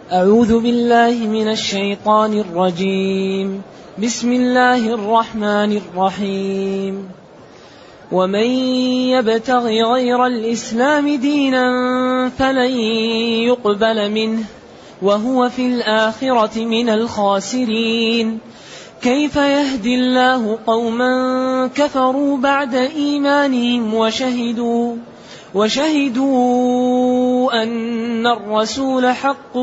أعوذ بالله من الشيطان الرجيم. بسم الله الرحمن الرحيم. ومن يبتغ غير الإسلام دينا فلن يقبل منه وهو في الآخرة من الخاسرين. كيف يهدي الله قوما كفروا بعد إيمانهم وشهدوا أن الرسول حق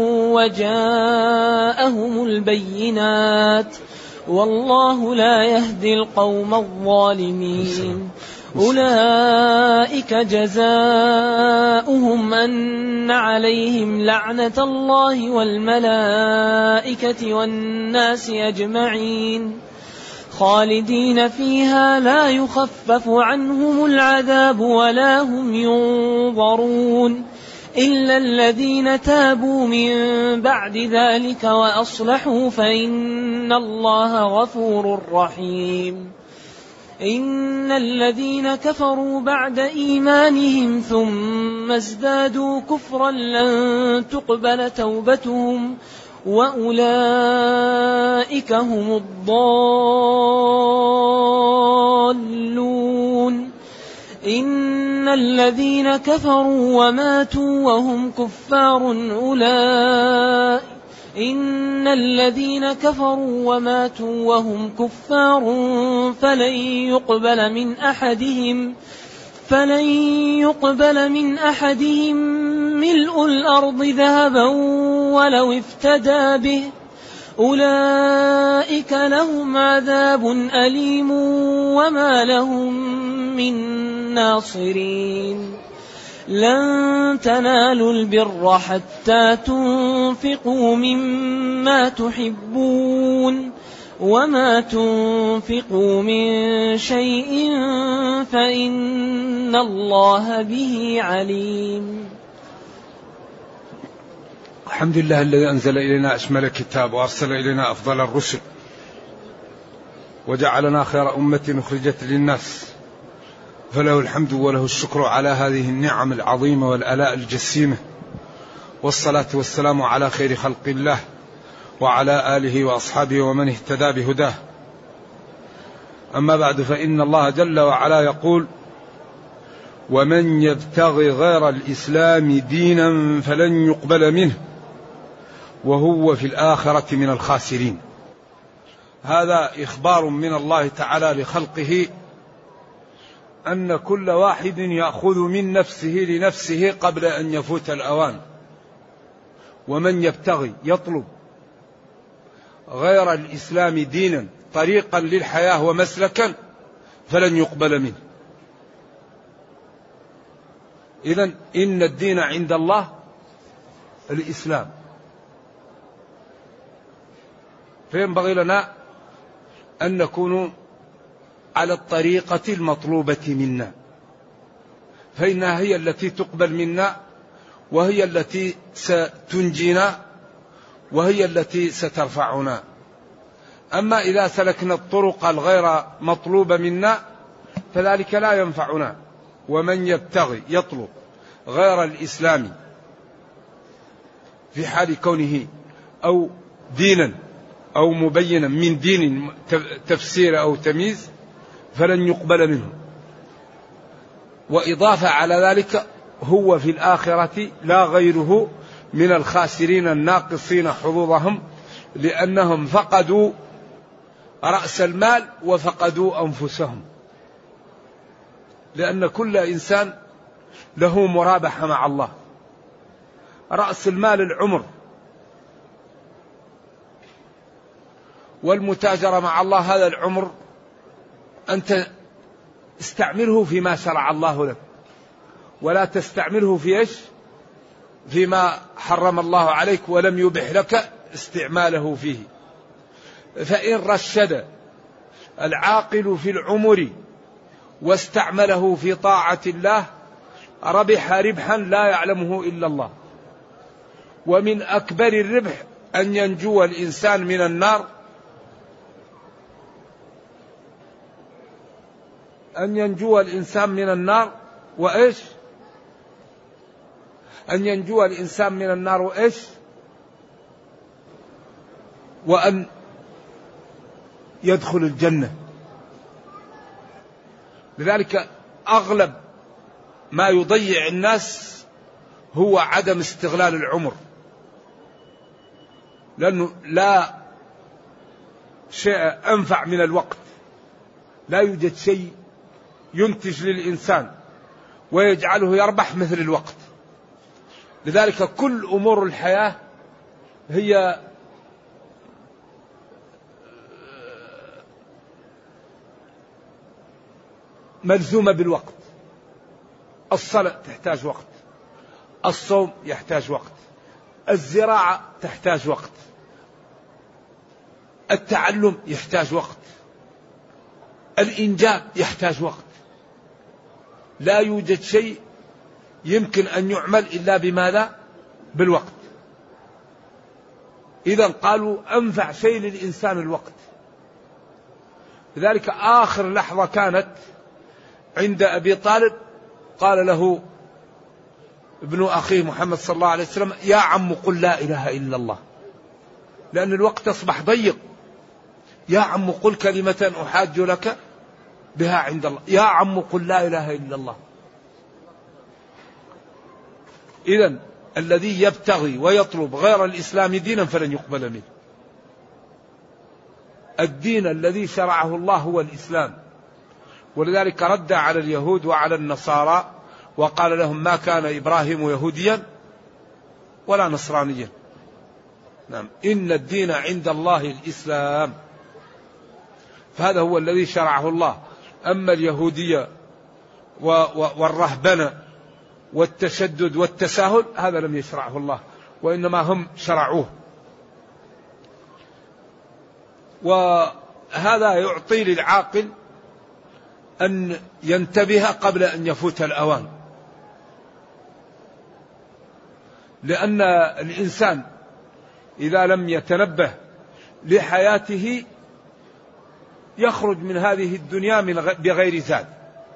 وجاءهم البينات والله لا يهدي القوم الظالمين. أولئك جزاؤهم أن عليهم لعنة الله والملائكة والناس أجمعين خالدين فيها لا يخفف عنهم العذاب ولا هم ينظرون إلا الذين تابوا من بعد ذلك وأصلحوا فإن الله غفور رحيم. إن الذين كفروا بعد إيمانهم ثم ازدادوا كفرا لن تقبل توبتهم وأولئك هم الضالون. إن الذين كفروا وماتوا وهم كفار فلن يقبل من أحدهم ملء الأرض ذهبا ولو افتدى به أولئك لهم عذاب أليم وما لهم من ناصرين. لن تنالوا البر حتى تنفقوا مما تحبون وما تنفقوا من شيء فإن الله به عليم. الحمد لله الذي أنزل إلينا أشمل الكتاب وأرسل إلينا أفضل الرسل وجعلنا خير أمة أخرجت للناس، فله الحمد وله الشكر على هذه النعم العظيمة والآلاء الجسيمة، والصلاة والسلام على خير خلق الله وعلى آله وأصحابه ومن اهتدى بهداه. أما بعد، فإن الله جل وعلا يقول: ومن يبتغي غير الإسلام دينا فلن يقبل منه وهو في الآخرة من الخاسرين. هذا إخبار من الله تعالى لخلقه أن كل واحد يأخذ من نفسه لنفسه قبل أن يفوت الأوان. ومن يبتغي يطلب غير الإسلام دينا طريقا للحياة ومسلكا فلن يقبل منه. إذن إن الدين عند الله الإسلام، فينبغي لنا أن نكون على الطريقة المطلوبة منا، فإنها هي التي تقبل منا وهي التي ستنجينا وهي التي سترفعنا. أما إذا سلكنا الطرق الغير مطلوبة منا فذلك لا ينفعنا. ومن يبتغي يطلب غير الإسلام في حال كونه أو دينا أو مبينا من دين تفسير أو تمييز فلن يقبل منه. وإضافة على ذلك هو في الآخرة لا غيره من الخاسرين الناقصين حظوظهم، لأنهم فقدوا رأس المال وفقدوا أنفسهم. لأن كل إنسان له مرابحة مع الله. رأس المال العمر، والمتاجرة مع الله هذا العمر أنت استعمله فيما شرع الله لك، ولا تستعمله في إيش؟ فيما حرم الله عليك ولم يبح لك استعماله فيه. فإن رشد العاقل في العمر واستعمله في طاعة الله ربح ربحا لا يعلمه إلا الله. ومن أكبر الربح أن ينجو الإنسان من النار، أن ينجو الإنسان من النار وإيش؟ أن ينجو الإنسان من النار وإيش؟ وأن يدخل الجنة. لذلك أغلب ما يضيع الناس هو عدم استغلال العمر، لأنه لا شيء أنفع من الوقت، لا يوجد شيء ينتج للإنسان ويجعله يربح مثل الوقت. لذلك كل أمور الحياة هي ملزومة بالوقت. الصلاة تحتاج وقت، الصوم يحتاج وقت، الزراعة تحتاج وقت، التعلم يحتاج وقت، الإنجاب يحتاج وقت. لا يوجد شيء يمكن أن يعمل إلا بماذا؟ بالوقت. إذا قالوا أنفع شيء للإنسان الوقت. لذلك آخر لحظة كانت عند أبي طالب قال له ابن أخيه محمد صلى الله عليه وسلم: يا عم قل لا إله إلا الله، لأن الوقت أصبح ضيق. يا عم قل كلمة أحاج لك بها عند الله، يا عم قل لا إله إلا الله. إذن الذي يبتغي ويطلب غير الإسلام دينا فلن يقبل منه. الدين الذي شرعه الله هو الإسلام. ولذلك رد على اليهود وعلى النصارى وقال لهم: ما كان إبراهيم يهوديا ولا نصرانيا، نعم، إن الدين عند الله الإسلام. فهذا هو الذي شرعه الله. أما اليهودية والرهبنة والتشدد والتساهل هذا لم يشرعه الله، وإنما هم شرعوه. وهذا يعطي للعاقل أن ينتبه قبل أن يفوت الأوان، لأن الإنسان إذا لم يتنبه لحياته يخرج من هذه الدنيا بغير زاد،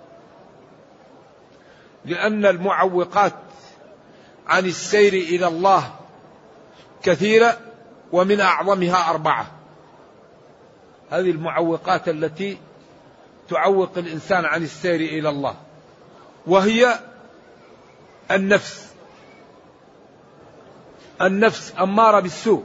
لأن المعوقات عن السير إلى الله كثيرة، ومن أعظمها 4. هذه المعوقات التي تعوق الإنسان عن السير إلى الله، وهي النفس. النفس أمارة بالسوء،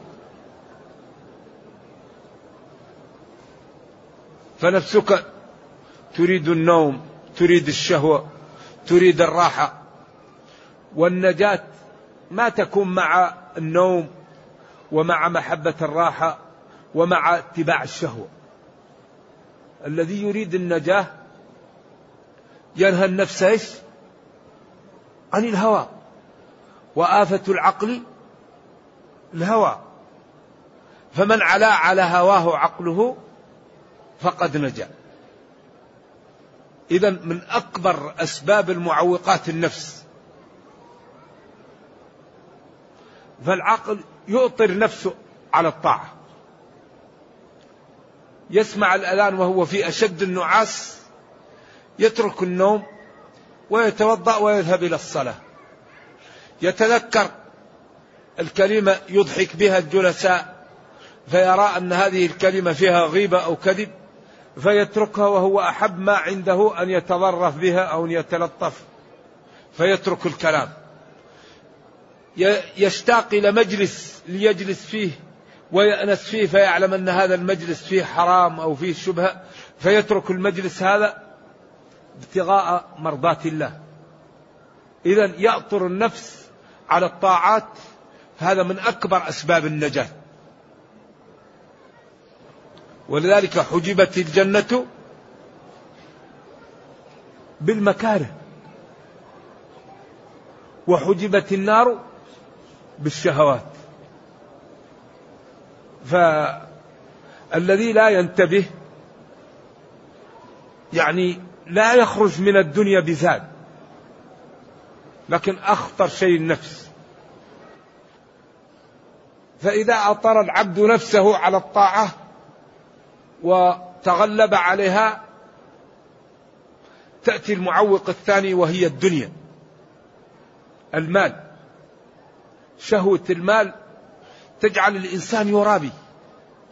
فنفسك تريد النوم، تريد الشهوة، تريد الراحة. والنجاة ما تكون مع النوم ومع محبة الراحة ومع اتباع الشهوة. الذي يريد النجاة ينهى النفس عن الهوى، وآفة العقل الهوى، فمن علا على هواه عقله فقد نجا. إذن من أكبر أسباب المعوقات النفس. فالعقل يؤطر نفسه على الطاعة، يسمع الأذان وهو في أشد النعاس يترك النوم ويتوضأ ويذهب إلى الصلاة، يتذكر الكلمة يضحك بها الجلساء فيرى أن هذه الكلمة فيها غيبة أو كذب فيتركها، وهو أحب ما عنده أن يتظرف بها أو أن يتلطف فيترك الكلام. يشتاق إلى مجلس ليجلس فيه ويأنس فيه فيعلم أن هذا المجلس فيه حرام أو فيه شبهة فيترك المجلس هذا ابتغاء مرضات الله. إذن يأطر النفس على الطاعات، هذا من أكبر أسباب النجاة. ولذلك حجبت الجنة بالمكاره، وحجبت النار بالشهوات. فالذي لا ينتبه يعني لا يخرج من الدنيا بزاد، لكن أخطر شيء النفس. فإذا أطر العبد نفسه على الطاعة وتغلب عليها تأتي المعوق الثاني وهي الدنيا، المال. شهوة المال تجعل الإنسان يرابي،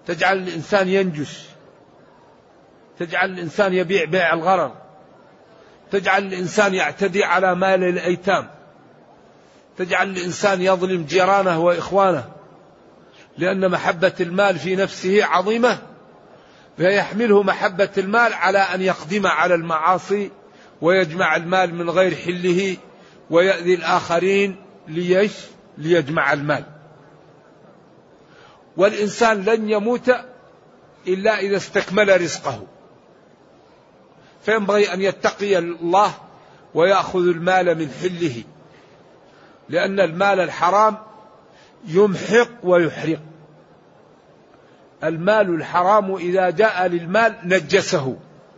تجعل الإنسان ينجش، تجعل الإنسان يبيع بيع الغرر، تجعل الإنسان يعتدي على مال الأيتام، تجعل الإنسان يظلم جيرانه وإخوانه، لأن محبة المال في نفسه عظيمة، فيحمله محبة المال على أن يقدم على المعاصي ويجمع المال من غير حله ويأذي الآخرين ليجمع المال. والإنسان لن يموت إلا إذا استكمل رزقه، فينبغي أن يتقي الله ويأخذ المال من حله، لأن المال الحرام يمحق ويحرق. المال الحرام إذا جاء للمال نجسه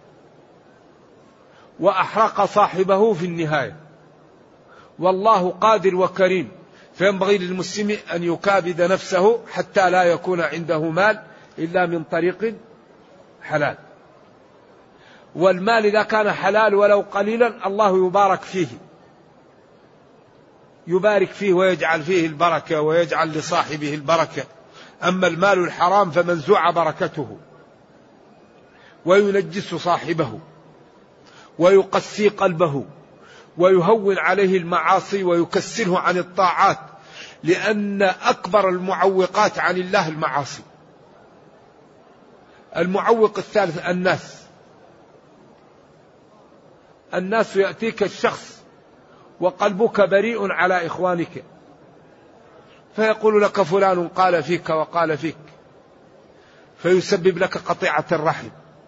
وأحرق صاحبه في النهاية، والله قادر وكريم، فينبغي للمسلم أن يكابد نفسه حتى لا يكون عنده مال إلا من طريق حلال. والمال إذا كان حلال ولو قليلا الله يبارك فيه ويجعل فيه البركة ويجعل لصاحبه البركة. أما المال الحرام فمنزوع بركته وينجس صاحبه ويقسي قلبه ويهون عليه المعاصي ويكسره عن الطاعات، لأن أكبر المعوقات عن الله المعاصي. المعوق الثالث الناس يأتيك الشخص وقلبك بريء على إخوانك، فيقول لك فلان قال فيك وقال فيك، فيسبب لك قطيعة الرحم.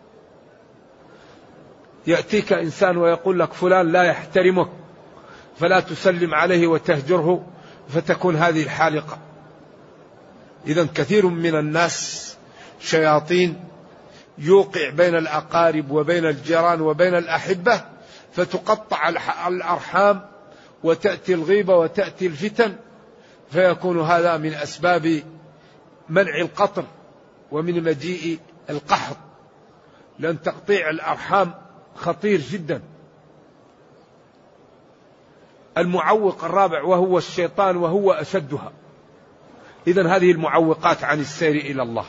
يأتيك إنسان ويقول لك فلان لا يحترمك، فلا تسلم عليه وتهجره، فتكون هذه الحالقة. إذن كثير من الناس شياطين يوقع بين الأقارب وبين الجيران وبين الأحبة، فتقطع الأرحام وتأتي الغيبة وتأتي الفتن، فيكون هذا من أسباب منع القطر ومن مجيء القحط، لأن تقطيع الأرحام خطير جدا. المعوق الرابع وهو الشيطان، وهو أشدها. إذن هذه المعوقات عن السير إلى الله.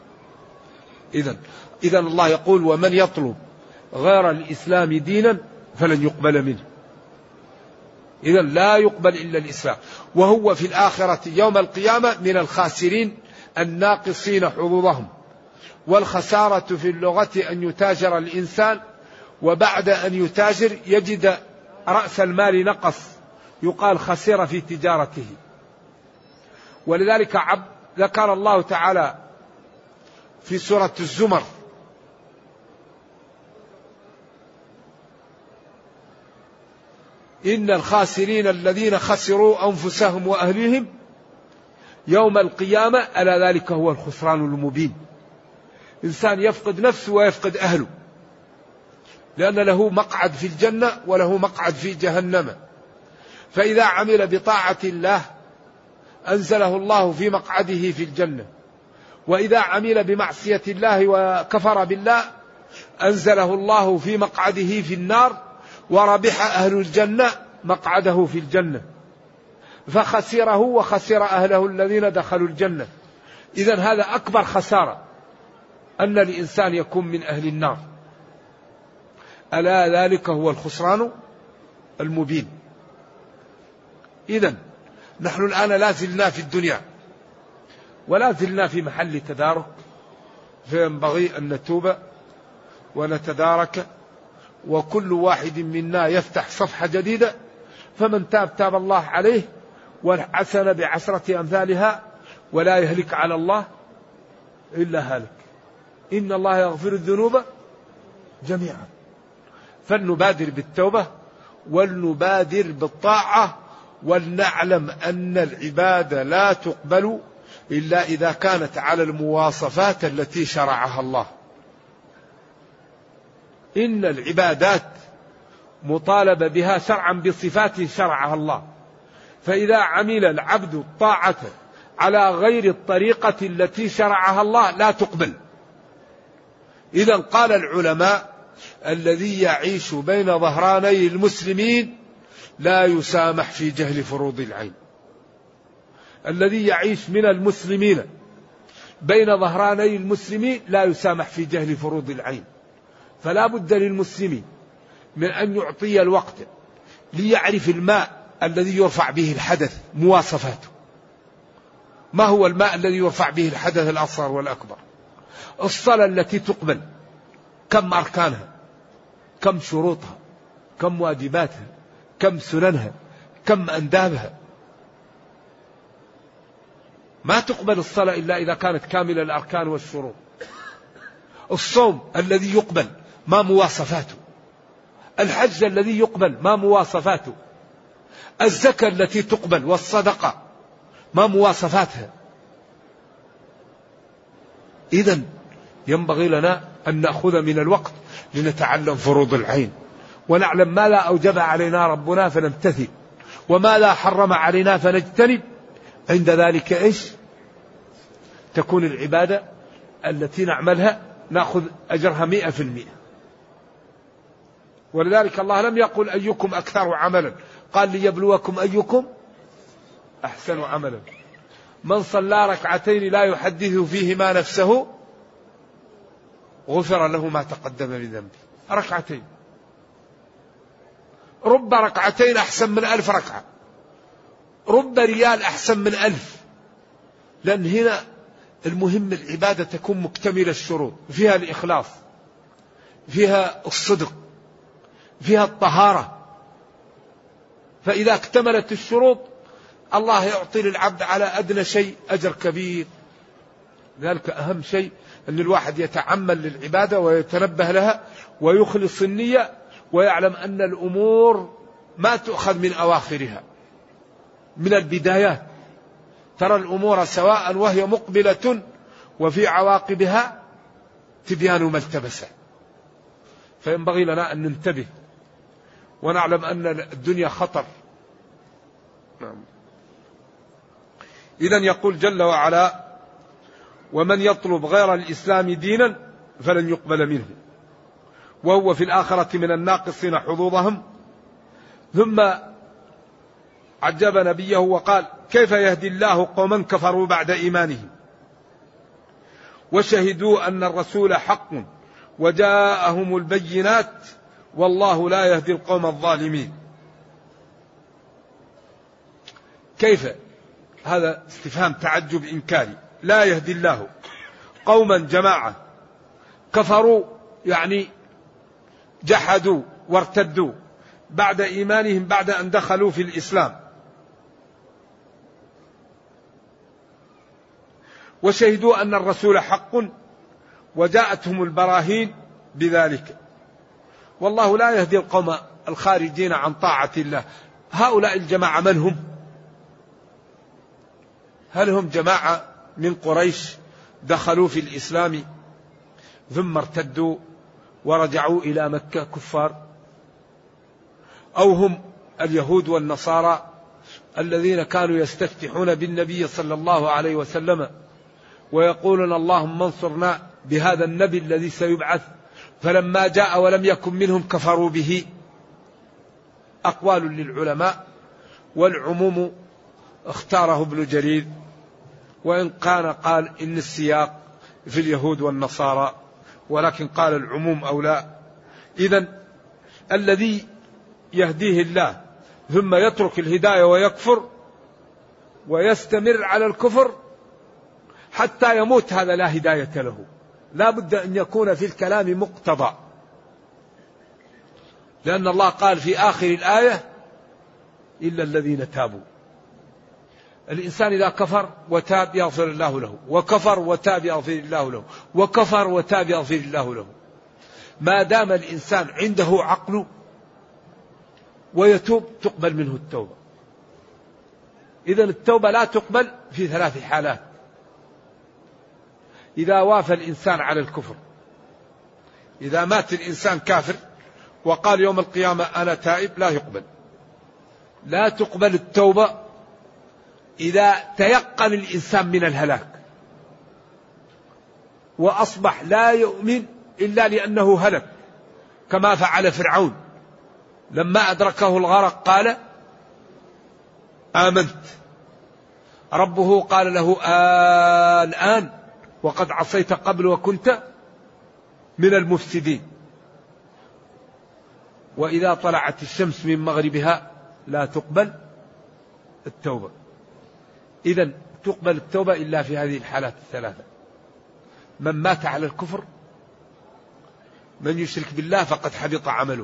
إذن الله يقول ومن يطلب غير الإسلام دينا فلن يقبل منه. إذن لا يقبل إلا الإسلام، وهو في الآخرة يوم القيامة من الخاسرين الناقصين حظوظهم. والخسارة في اللغة أن يتاجر الإنسان، وبعد أن يتاجر يجد رأس المال نقص، يقال خسر في تجارته. ولذلك ذكر الله تعالى في سورة الزمر إن الخاسرين الذين خسروا أنفسهم وأهليهم يوم القيامة ألا ذلك هو الخسران المبين. إنسان يفقد نفسه ويفقد أهله، لأن له مقعد في الجنة وله مقعد في جهنم. فإذا عمل بطاعة الله أنزله الله في مقعده في الجنة، وإذا عمل بمعصية الله وكفر بالله أنزله الله في مقعده في النار، وربح أهل الجنة مقعده في الجنة، فخسره وخسر أهله الذين دخلوا الجنة. إذن هذا أكبر خسارة، أن الإنسان يكون من أهل النار. ألا ذلك هو الخسران المبين. إذن نحن الآن لا زلنا في الدنيا ولا زلنا في محل تدارك، فينبغي أن نتوب ونتدارك، وكل واحد منا يفتح صفحة جديدة، فمن تاب الله عليه، والحسنة بعشرة أمثالها، ولا يهلك على الله إلا هالك. إن الله يغفر الذنوب جميعا. فلنبادر بالتوبة ولنبادر بالطاعة، ولنعلم أن العبادة لا تقبل إلا إذا كانت على المواصفات التي شرعها الله. إن العبادات مطالبة بها شرعا بصفات شرعها الله، فإذا عمل العبد الطاعة على غير الطريقة التي شرعها الله لا تقبل. إذا قال العلماء الذي يعيش بين ظهراني المسلمين لا يسامح في جهل فروض العين. الذي يعيش من المسلمين بين ظهراني المسلمين لا يسامح في جهل فروض العين. فلا بد للمسلم من أن يعطي الوقت ليعرف الماء الذي يرفع به الحدث مواصفاته. ما هو الماء الذي يرفع به الحدث الأصغر والأكبر؟ الصلاة التي تقبل كم أركانها، كم شروطها، كم واجباتها، كم سننها، كم أندابها. ما تقبل الصلاة إلا إذا كانت كاملة الأركان والشروط. الصوم الذي يقبل ما مواصفاته؟ الحج الذي يقبل ما مواصفاته؟ الزكاة التي تقبل والصدقة ما مواصفاتها؟ إذن ينبغي لنا أن نأخذ من الوقت لنتعلم فروض العين، ونعلم ما لا أوجب علينا ربنا فنمتثل، وما لا حرم علينا فنجتنب. عند ذلك إيش؟ تكون العبادة التي نعملها نأخذ أجرها 100%. ولذلك الله لم يقل أيكم أكثر عملا، قال ليبلوكم أيكم أحسن عملا. من صلى ركعتين لا يحدث فيهما نفسه غفر له ما تقدم من ذنبه. ركعتين، رب ركعتين أحسن من 1000 ركعة، رب ريال أحسن من 1000. لأن هنا المهم العبادة تكون مكتملة الشروط، فيها الإخلاص، فيها الصدق، فيها الطهارة. فإذا اكتملت الشروط الله يعطي للعبد على أدنى شيء أجر كبير. ذلك أهم شيء أن الواحد يتعمل للعبادة ويتنبه لها ويخلص النية، ويعلم أن الأمور ما تؤخذ من أواخرها، من البدايات. ترى الأمور سواء وهي مقبلة وفي عواقبها تبيان ما التبس. فينبغي لنا أن ننتبه ونعلم أن الدنيا خطر. إذن يقول جل وعلا: ومن يطلب غير الإسلام دينا فلن يقبل منه وهو في الآخرة من الناقصين حظوظهم. ثم عجب نبيه وقال: كيف يهدي الله قوما كفروا بعد إيمانهم وشهدوا أن الرسول حق وجاءهم البينات والله لا يهدي القوم الظالمين. كيف؟ هذا استفهام تعجب إنكاري. لا يهدي الله قوما جماعة كفروا يعني جحدوا وارتدوا بعد إيمانهم، بعد أن دخلوا في الإسلام، وشهدوا أن الرسول حق وجاءتهم البراهين بذلك. والله لا يهدي القوم الخارجين عن طاعة الله. هؤلاء الجماعة من هم؟ هل هم جماعة من قريش دخلوا في الإسلام ثم ارتدوا ورجعوا إلى مكة كفار؟ أو هم اليهود والنصارى الذين كانوا يستفتحون بالنبي صلى الله عليه وسلم ويقولون اللهم انصرنا بهذا النبي الذي سيبعث، فلما جاء ولم يكن منهم كفروا به؟ أقوال للعلماء، والعموم اختاره ابن جرير، وإن كان قال إن السياق في اليهود والنصارى، ولكن قال العموم أولى. إذن الذي يهديه الله ثم يترك الهداية ويكفر ويستمر على الكفر حتى يموت، هذا لا هداية له. لا بد أن يكون في الكلام مقتضى، لأن الله قال في آخر الآية: إلا الذين تابوا. الإنسان إذا كفر وتاب يغفر الله له، وكفر وتاب يغفر الله له، وكفر وتاب يغفر الله له. ما دام الإنسان عنده عقل ويتوب تقبل منه التوبة. إذن التوبة لا تقبل في 3 حالات: إذا وافى الإنسان على الكفر، إذا مات الإنسان كافر وقال يوم القيامة أنا تائب، لا يقبل. لا تقبل التوبة إذا تيقن الإنسان من الهلاك وأصبح لا يؤمن إلا لأنه هلك، كما فعل فرعون لما أدركه الغرق قال آمنت. ربه قال له الآن وقد عصيت قبل وكنت من المفسدين. وإذا طلعت الشمس من مغربها لا تقبل التوبة. إذن تقبل التوبة إلا في هذه الحالات الثلاثة: من مات على الكفر، من يشرك بالله فقد حبط عمله،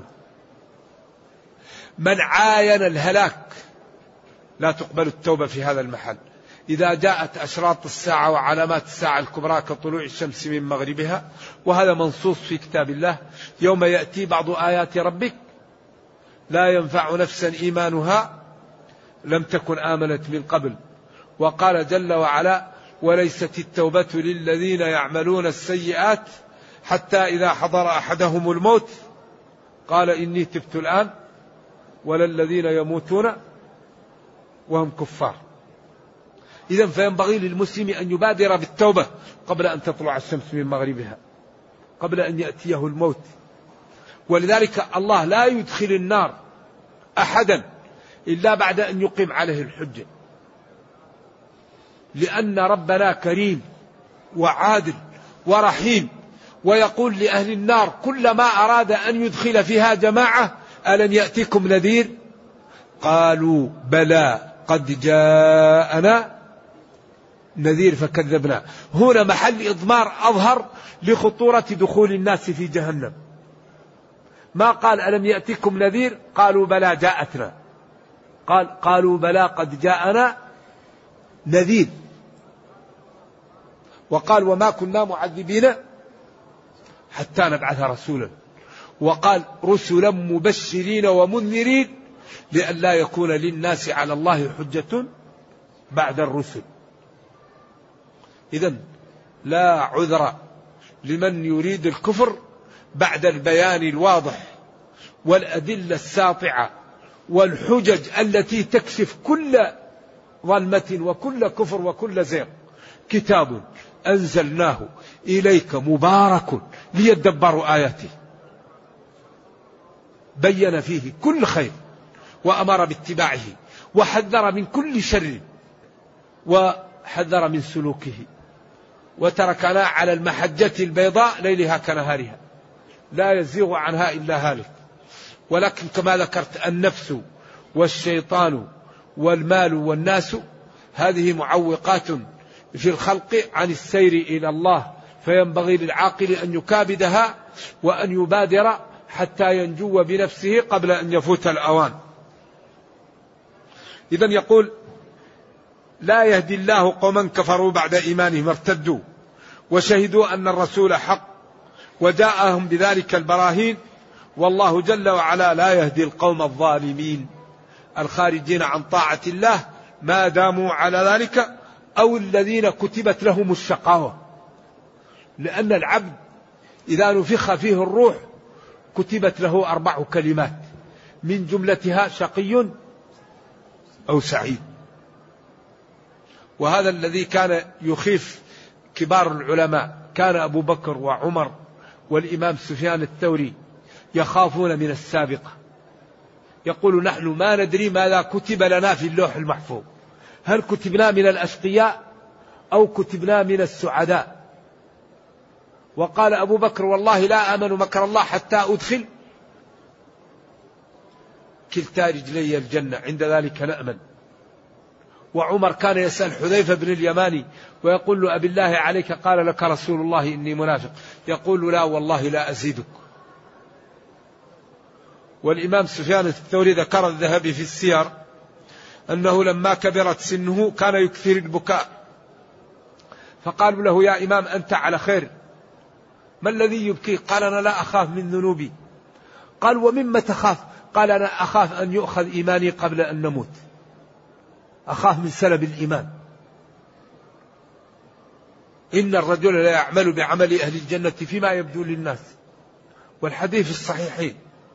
من عاين الهلاك لا تقبل التوبة في هذا المحل. إذا جاءت أشراط الساعة وعلامات الساعة الكبرى كطلوع الشمس من مغربها، وهذا منصوص في كتاب الله: يوم يأتي بعض آيات ربك لا ينفع نفسا إيمانها لم تكن آمنت من قبل. وقال جل وعلا: وليست التوبة للذين يعملون السيئات حتى إذا حضر أحدهم الموت قال إني تبت الآن، ولا الذين يموتون وهم كفار. إذن فينبغي للمسلم أن يبادر بالتوبة قبل أن تطلع الشمس من مغربها، قبل أن يأتيه الموت. ولذلك الله لا يدخل النار أحدا إلا بعد أن يقيم عليه الحجة، لأن ربنا كريم وعادل ورحيم، ويقول لأهل النار كلما أراد أن يدخل فيها جماعة: ألم يأتكم نذير؟ قالوا بلى قد جاءنا نذير فكذبنا. هنا محل إضمار أظهر لخطورة دخول الناس في جهنم. ما قال ألم يأتكم نذير، قالوا بلى جاءتنا، قالوا بلى قد جاءنا نذير. وقال وما كنا معذبين حتى نبعث رسولا. وقال رسلا مبشرين ومنذرين لئلا يكون للناس على الله حجة بعد الرسل. إذن لا عذر لمن يريد الكفر بعد البيان الواضح والأدلة الساطعة والحجج التي تكشف كل ظلمة وكل كفر وكل زيغ. كتاب أنزلناه إليك مبارك ليدبروا آياته، بين فيه كل خير وأمر باتباعه وحذر من كل شر وحذر من سلوكه، وتركنا على المحجة البيضاء ليلها كنهارها لا يزيغ عنها إلا هالك. ولكن كما ذكرت النفس والشيطان والمال والناس هذه معوقات في الخلق عن السير إلى الله، فينبغي للعاقل أن يكابدها وأن يبادر حتى ينجو بنفسه قبل أن يفوت الأوان. إذن يقول لا يهدي الله قوما كفروا بعد إيمانهم ارتدوا وشهدوا أن الرسول حق وجاءهم بذلك البراهين، والله جل وعلا لا يهدي القوم الظالمين الخارجين عن طاعة الله ما داموا على ذلك، أو الذين كتبت لهم الشقاوة. لأن العبد إذا نفخ فيه الروح كتبت له 4 كلمات من جملتها شقي أو سعيد. وهذا الذي كان يخيف كبار العلماء، كان أبو بكر وعمر والإمام سفيان الثوري يخافون من السابقة، يقول نحن ما ندري ماذا كتب لنا في اللوح المحفوظ، هل كتبنا من الأشقياء أو كتبنا من السعداء. وقال أبو بكر والله لا آمن مكر الله حتى أدخل كلتا رجلي الجنة عند ذلك نأمن. وعمر كان يسأل حذيفة بن اليماني ويقول له أبي الله عليك قال لك رسول الله إني منافق، يقول لا والله لا أزيدك. والإمام سفيان الثوري ذكر الذهبي في السير أنه لما كبرت سنه كان يكثر البكاء، فقالوا له يا إمام أنت على خير، ما الذي يبكي؟ قال أنا لا أخاف من ذنوبي. قال ومما تخاف؟ قال أنا أخاف أن يؤخذ إيماني قبل أن نموت، أخاف من سلب الإيمان. إن الرجل لا يعمل بعمل أهل الجنة فيما يبدو للناس، والحديث الصحيحين،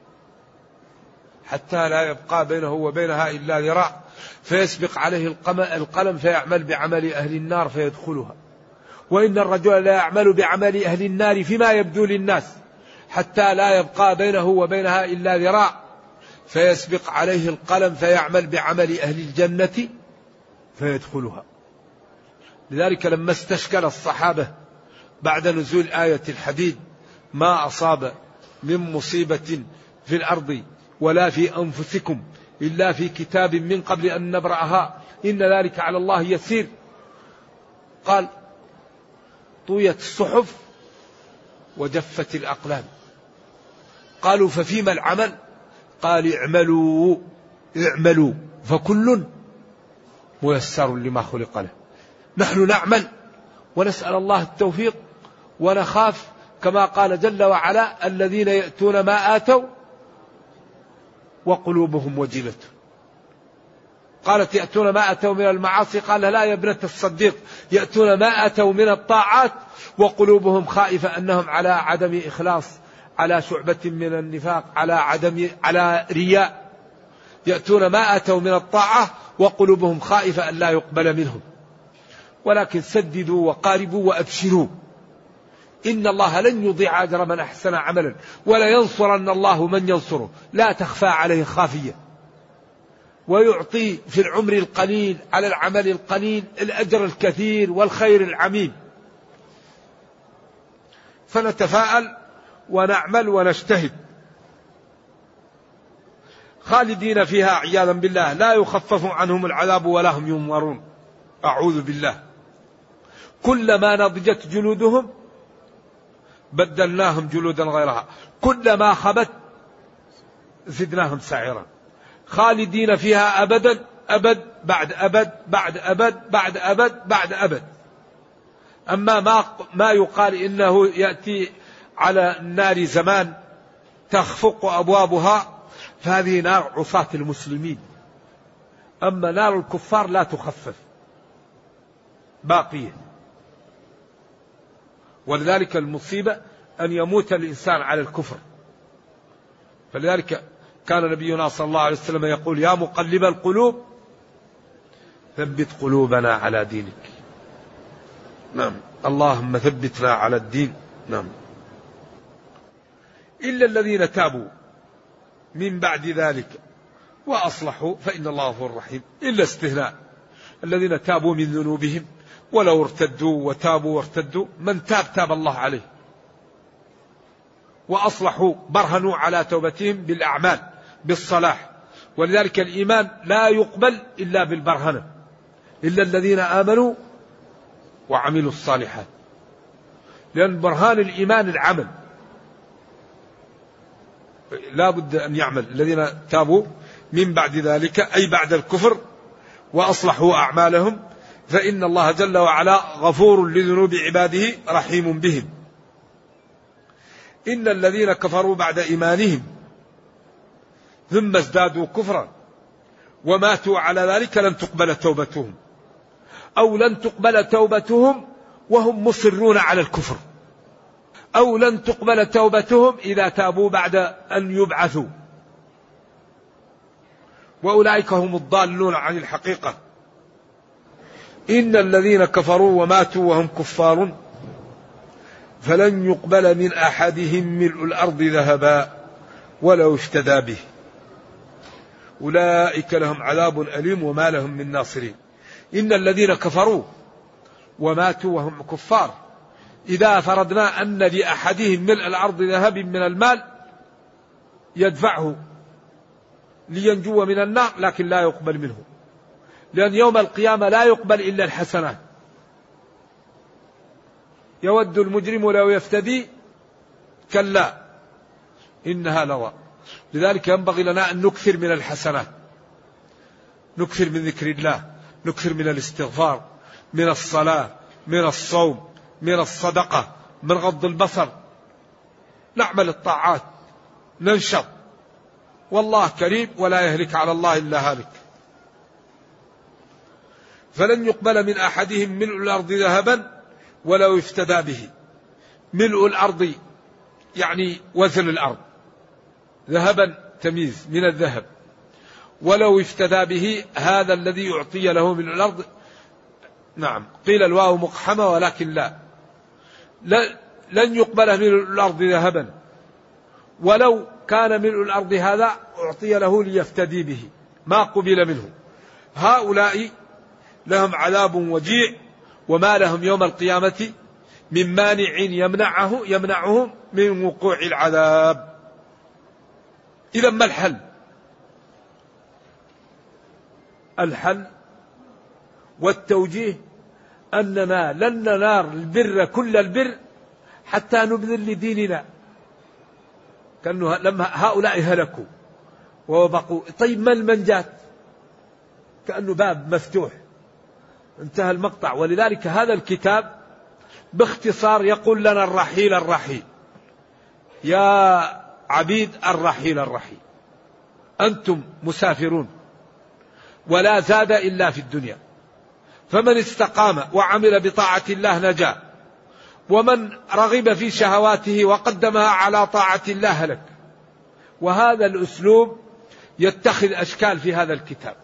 حتى لا يبقى بينه وبينها إلا ذراع فيسبق عليه القلم فيعمل بعمل أهل النار فيدخلها. وإن الرجل لا يعمل بعمل أهل النار فيما يبدو للناس حتى لا يبقى بينه وبينها إلا ذراع فيسبق عليه القلم فيعمل بعمل أهل الجنة فيدخلها. لذلك لما استشكل الصحابة بعد نزول آية الحديد ما أصاب من مصيبة في الأرض ولا في أنفسكم إلا في كتاب من قبل أن نبرأها إن ذلك على الله يسير. قال طويت الصحف وجفت الأقلام. قالوا ففيما العمل؟ قال اعملوا فكل ميسر لما خلق له. نحن نعمل ونسأل الله التوفيق ونخاف كما قال جل وعلا الذين يأتون ما آتوا وقلوبهم وجلة. قالت يأتون ما أتوا من المعاصي، قال لا يا ابنة الصديق يأتون ما أتوا من الطاعات وقلوبهم خائفة أنهم على عدم إخلاص، على شعبة من النفاق، على رياء. يأتون ما أتوا من الطاعة وقلوبهم خائفة أن لا يقبل منهم. ولكن سددوا وقاربوا وأبشروا إن الله لن يضيع أجر من أحسن عملا ولا ينصرن الله من ينصره، لا تخفى عليه خافية، ويعطي في العمر القليل على العمل القليل الأجر الكثير والخير العميم. فنتفاءل ونعمل ونجتهد. خالدين فيها عياذا بالله لا يخفف عنهم العذاب ولا هم ينظرون. أعوذ بالله. كلما نضجت جلودهم بدلناهم جلودا غيرها، كلما خبت زدناهم سعيرا. خالدين فيها أبدا، أبد بعد أبد بعد أبد بعد أبد بعد أبد. أما ما يقال إنه يأتي على النار زمان تخفق أبوابها، فهذه نار عصاة المسلمين. أما نار الكفار لا تخفف، باقية. ولذلك المصيبة أن يموت الإنسان على الكفر. فلذلك كان نبينا صلى الله عليه وسلم يقول يا مقلب القلوب ثبت قلوبنا على دينك. نعم، اللهم ثبتنا على الدين. نعم. إلا الذين تابوا من بعد ذلك وأصلحوا فإن الله غفور رحيم. إلا استثناء الذين تابوا من ذنوبهم ولو ارتدوا وتابوا وارتدوا، من تاب الله عليه. وأصلحوا برهنوا على توبتهم بالأعمال بالصلاح. ولذلك الإيمان لا يقبل إلا بالبرهنة. إلا الذين آمنوا وعملوا الصالحات، لأن برهان الإيمان العمل، لا بد أن يعمل. الذين تابوا من بعد ذلك أي بعد الكفر وأصلحوا أعمالهم فإن الله جل وعلا غفور لذنوب عباده رحيم بهم. إن الذين كفروا بعد إيمانهم ثم ازدادوا كفرا وماتوا على ذلك لن تقبل توبتهم، أو لن تقبل توبتهم وهم مصرون على الكفر، أو لن تقبل توبتهم إذا تابوا بعد أن يبعثوا، وأولئك هم الضالون عن الحقيقة. إن الذين كفروا وماتوا وهم كفار فلن يقبل من أحدهم ملء الأرض ذهبا ولو افتدى به أولئك لهم عذاب أليم وما لهم من ناصرين. إن الذين كفروا وماتوا وهم كفار إذا فرضنا أن لأحدهم ملء الأرض ذهب من المال يدفعه لينجو من النار، لكن لا يقبل منه، لأن يوم القيامة لا يقبل إلا الحسنات. يود المجرم لو يفتدي، كلا إنها لظى. لذلك ينبغي لنا أن نكثر من الحسنات، نكثر من ذكر الله، نكثر من الاستغفار، من الصلاة، من الصوم، من الصدقة، من غض البصر، نعمل الطاعات، ننشط. والله كريم ولا يهلك على الله إلا هالك. فلن يقبل من أحدهم ملء الأرض ذهبا ولو افتدى به. ملء الأرض يعني وزن الأرض، ذهبا تمييز من الذهب، ولو افتدى به هذا الذي يعطي له ملء الأرض. نعم، قيل الواو مقحمة ولكن لا، لن يقبل ملء الأرض ذهبا، ولو كان ملء الأرض هذا أعطي له ليفتدي به ما قبل منه. هؤلاء لهم عذاب وجيع وما لهم يوم القيامة من مانع يمنعهم من وقوع العذاب. إذا ما الحل؟ الحل والتوجيه أننا لن ننال البر كل البر حتى نبذل لديننا، كأنه لما هؤلاء هلكوا وبقوا. طيب ما المنجاة؟ كأنه باب مفتوح، انتهى المقطع. ولذلك هذا الكتاب باختصار يقول لنا الرحيل الرحيل، يا عبيد الرحيل الرحيل، أنتم مسافرون ولا زاد إلا في الدنيا، فمن استقام وعمل بطاعة الله نجا، ومن رغب في شهواته وقدمها على طاعة الله هلك. وهذا الأسلوب يتخذ أشكال في هذا الكتاب.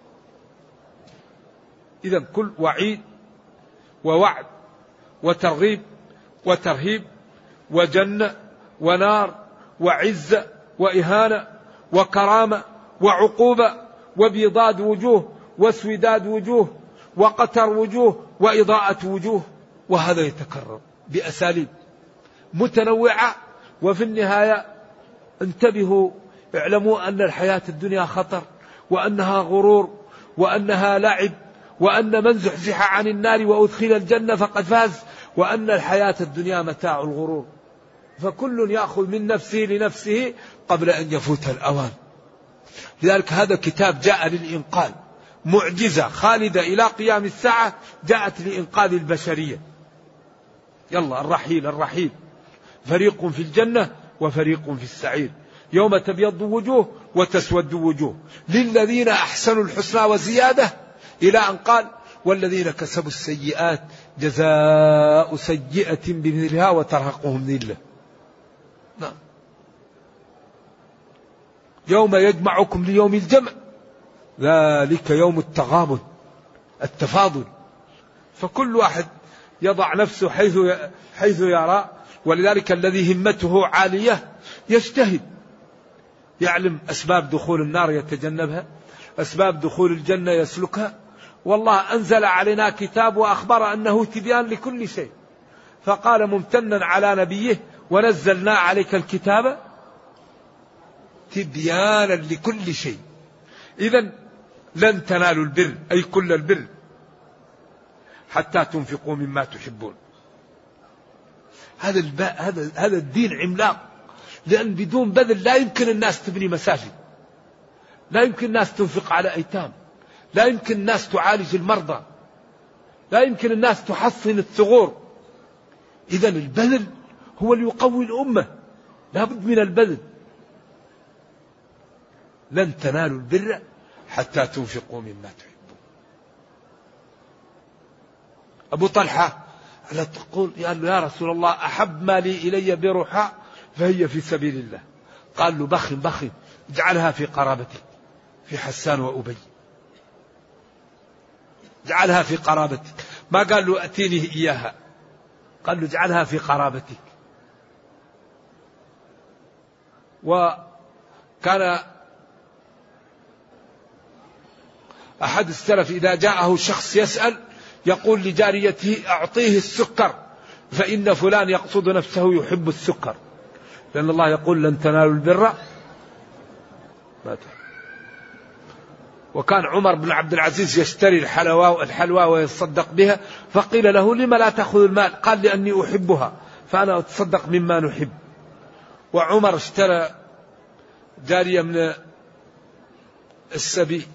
إذا كل وعيد ووعد وترغيب وترهيب وجنة ونار وعزة وإهانة وكرامة وعقوبة وبيضاد وجوه واسوداد وجوه وقتر وجوه وإضاءة وجوه، وهذا يتكرر بأساليب متنوعة. وفي النهاية انتبهوا، اعلموا أن الحياة الدنيا خطر، وأنها غرور، وأنها لعب، وأن من زحزح عن النار وأدخل الجنة فقد فاز، وأن الحياة الدنيا متاع الغرور. فكل يأخذ من نفسه لنفسه قبل أن يفوت الأوان. لذلك هذا كتاب جاء للإنقاذ، معجزة خالدة إلى قيام الساعة جاءت لإنقاذ البشرية. يلا الرحيل الرحيل، فريق في الجنة وفريق في السعير، يوم تبيض وجوه وتسود وجوه، للذين أحسنوا الحسنى وزيادة، إلى أن قال والذين كسبوا السيئات جزاء سيئة بمثلها وترهقهم ذلة. نعم. يوم يجمعكم ليوم الجمع ذلك يوم التغابن، التفاضل. فكل واحد يضع نفسه حيث يرى. ولذلك الذي همته عالية يجتهد، يعلم أسباب دخول النار يتجنبها، أسباب دخول الجنة يسلكها. والله أنزل علينا كتاب وأخبر أنه تبيان لكل شيء، فقال ممتنا على نبيه ونزلنا عليك الكتاب تبيانا لكل شيء. إذن لن تنالوا البر أي كل البر حتى تنفقوا مما تحبون. هذا الدين عملاق، لأن بدون بذل لا يمكن الناس تبني مساجد، لا يمكن الناس تنفق على أيتام، لا يمكن الناس تعالج المرضى، لا يمكن الناس تحصن الثغور. إذن البذل هو اللي يقوي الأمة، لا بد من البذل. لن تنالوا البر حتى تنفقوا مما تحبون. أبو طلحة لا تقول يا رسول الله أحب ما لي إلي برحاء فهي في سبيل الله. قال له بخ اجعلها في قرابتك، في حسان وأبي، اجعلها في قرابتك. ما قال له أتيني إياها، قال له اجعلها في قرابتك. وكان أحد السلف إذا جاءه شخص يسأل يقول لجاريته أعطيه السكر فإن فلان يقصد نفسه يحب السكر، لأن الله يقول لن تنالوا البر. وكان عمر بن عبد العزيز يشتري الحلوى ويتصدق بها، فقيل له لما لا تأخذ المال؟ قال لأني أحبها فأنا أتصدق مما نحب. وعمر اشترى جارية من السبي،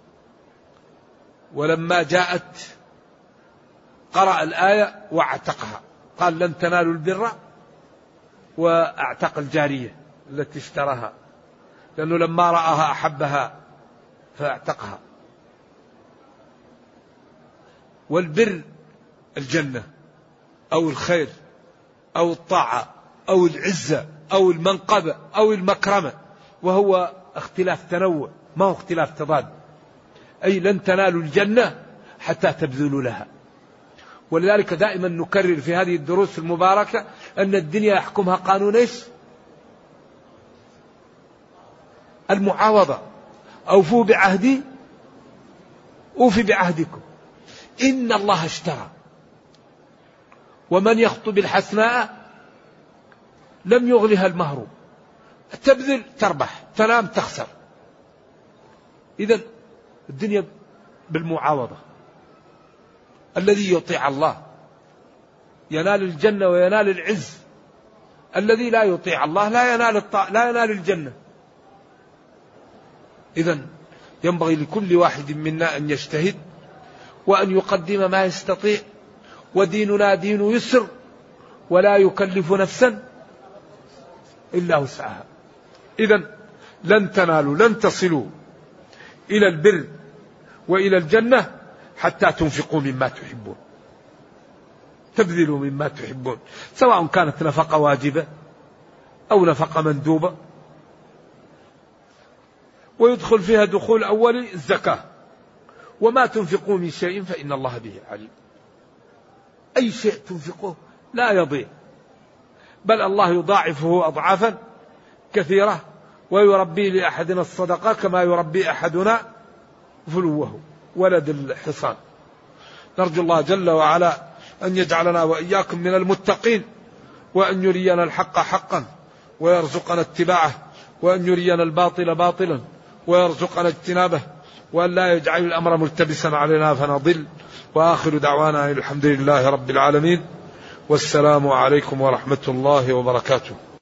ولما جاءت قرأ الآية واعتقها، قال لن تنالوا البر، واعتق الجارية التي اشتراها، لأنه لما رآها أحبها فاعتقها. والبر الجنة أو الخير أو الطاعة أو العزة أو المنقبة أو المكرمة، وهو اختلاف تنوع ما هو اختلاف تضاد. أي لن تنالوا الجنة حتى تبذلوا لها. ولذلك دائما نكرر في هذه الدروس المباركة أن الدنيا يحكمها قانون إيش؟ المعاوضة. أوفوا بعهدي أوفي بعهدكم. إن الله اشترى، ومن يخطب الحسناء لم يغلها المهر. تبذل تربح، تنام تخسر. إذن الدنيا بالمعاوضة. الذي يطيع الله ينال الجنة وينال العز، الذي لا يطيع الله لا ينال الجنة. إذن ينبغي لكل واحد منا أن يجتهد وأن يقدم ما يستطيع، وديننا دين يسر ولا يكلف نفسا إلا وسعها. إذن لن تنالوا، لن تصلوا إلى البر وإلى الجنة حتى تنفقوا مما تحبون، تبذلوا مما تحبون، سواء كانت نفقة واجبة أو نفقة مندوبة. ويدخل فيها دخول أولي الزكاة. وما تنفقوا من شيء فإن الله به عليم. أي شيء تنفقه لا يضيع، بل الله يضاعفه أضعافا كثيرة، ويربي لأحدنا الصدقة كما يربي أحدنا فلوه ولد الحصان. نرجو الله جل وعلا أن يجعلنا وإياكم من المتقين، وأن يرينا الحق حقا ويرزقنا اتباعه، وأن يرينا الباطل باطلا ويرزقنا اجتنابه، وأن لا يجعل الأمر ملتبسا علينا فنضل. وآخر دعوانا الحمد لله رب العالمين، والسلام عليكم ورحمة الله وبركاته.